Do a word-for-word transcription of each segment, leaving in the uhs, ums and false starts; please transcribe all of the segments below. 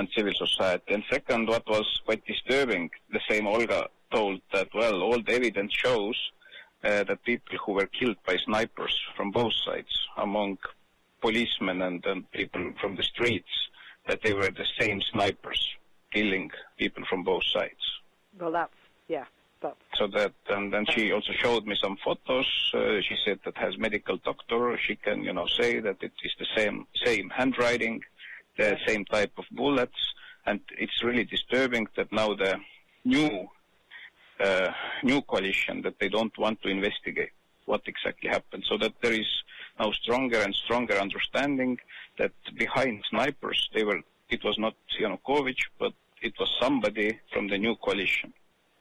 and civil society. And second, what was quite disturbing, the same Olga told that, well, all the evidence shows uh, that people who were killed by snipers from both sides, among policemen and, and people from the streets, that they were the same snipers killing people from both sides. Well, that's, yeah. That's... So that, and then she also showed me some photos. Uh, she said that as medical doctor, she can, you know, say that it is the same, same handwriting, the yeah. same type of bullets, and it's really disturbing that now the new, uh, new coalition, that they don't want to investigate what exactly happened, so that there is now stronger and stronger understanding that behind snipers, they were, it was not Yanukovych, but it was somebody from the new coalition.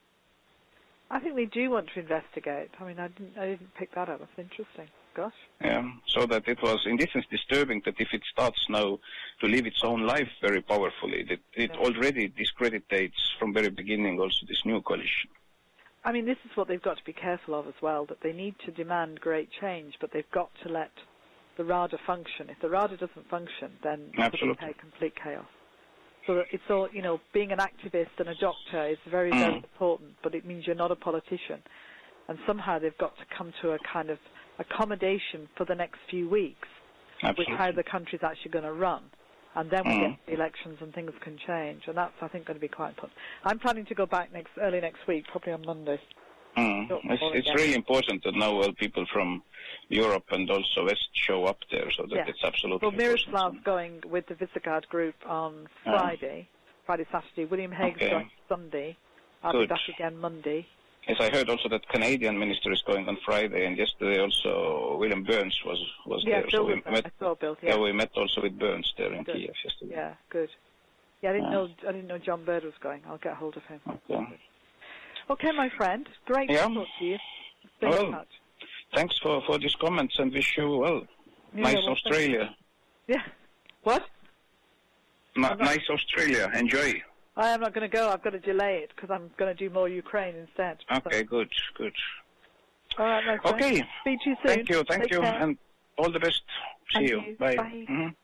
I think they do want to investigate. I mean, I didn't, I didn't pick that up. That's interesting. Gosh. Yeah, so that it was, in this sense, disturbing that if it starts now to live its own life very powerfully, that it yeah. already discreditates from very beginning also this new coalition. I mean, this is what they've got to be careful of as well, that they need to demand great change, but they've got to let the RADA function. If the RADA doesn't function, then it's going to be complete chaos. So that it's all, you know, being an activist and a doctor is very, mm. very important, but it means you're not a politician. And somehow they've got to come to a kind of accommodation for the next few weeks Absolutely. with how the country's actually going to run. And then we mm. get the elections and things can change. And that's, I think, going to be quite important. I'm planning to go back next early next week, probably on Monday. Mm. It's, it's really important that now well, people from Europe and also West show up there, so that yeah. it's absolutely Well, Miroslav's going with the Visegrad group on Friday, oh. Friday, Saturday. William Hague's okay. going Sunday. I'll Good. be back again Monday. Yes, I heard also that Canadian minister is going on Friday, and yesterday also William Burns was, was yeah, there. Bill so we was met, I saw Bill, yeah. yeah, we met also with Burns there in good. Kiev yesterday. Yeah, good. Yeah, I didn't yeah. know I didn't know John Bird was going. I'll get hold of him. Okay. Okay, my friend. Great yeah. to talk to you. Stay well, in touch. Thanks for, for these comments and wish you, well, yeah, nice well, Australia. Yeah. What? Ma- nice Australia. Enjoy. I am not going to go. I've got to delay it because I'm going to do more Ukraine instead. Okay, so. good, good. All right, my friend. Okay. Speak to you soon. Thank you, thank Take you, care. and all the best. See and you. you. Bye. Bye. Mm-hmm.